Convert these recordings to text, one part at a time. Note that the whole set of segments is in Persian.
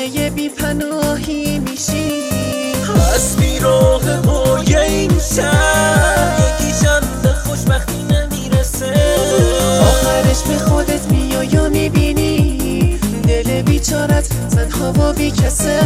مایه بی پناهی میشی، از بیراه مایه میشم، یکی چند خوشبختی نمیرسه، آخرش به خودت میای و میبینی دل بیچارت تنها و بی کسه.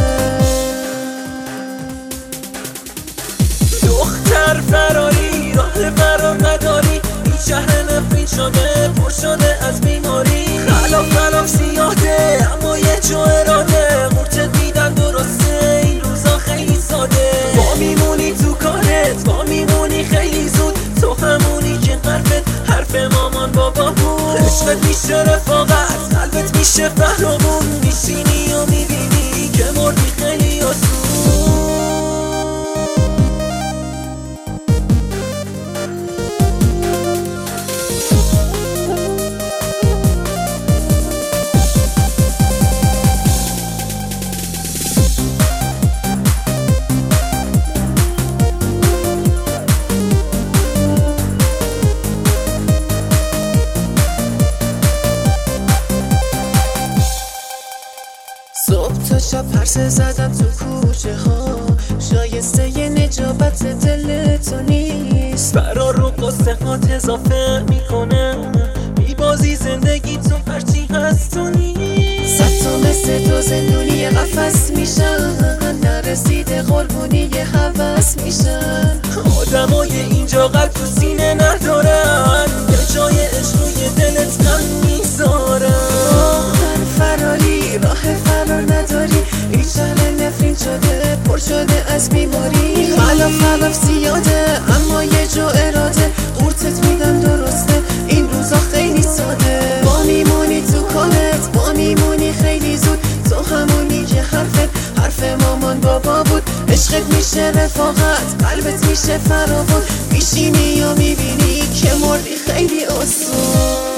دختر فراری راه فرار نداری، این شهر نفرین شده پر شده از بیماری، خلاف سیاده اما یه جو اراده، مرتد میدن درسته این روزا خیلی ساده، با میمونی تو کارت با میمونی خیلی زود، تو همونی که حرف مامان بابا بود، عشقت میشه رفاقت قلبت میشه فهرمون، میشینی و میبینی که مردی خیلی آسون. صبح تا شب پرسه زدم تو کوچه ها، شایسته ی نجابت دل تو نیست، فرار رو قصه هات اضافه میکنه، میبازی زندگی تو هرچی هست تو نیست، صد تا مثل تو زندونی قفس میشن، نرسیده قربونی هوس میشن، آدمای اینجا قلب تو سینه ندارن، به جای عشق روی دلت غم میذارن، فراری راه فرار نداری، این شهر نفرین شده پر شده از بیماری، خلاف زیاده اما یه جو اراده، قورتت میدم درسته این روزا خیلی ساده، با میمونی تو کارت با میمونی خیلی زود، تو همونی که حرف مامان بابا بود، عشقت میشه رفاقت قلبت میشه فراوون، میشینی و میبینی که مردی خیلی آسون.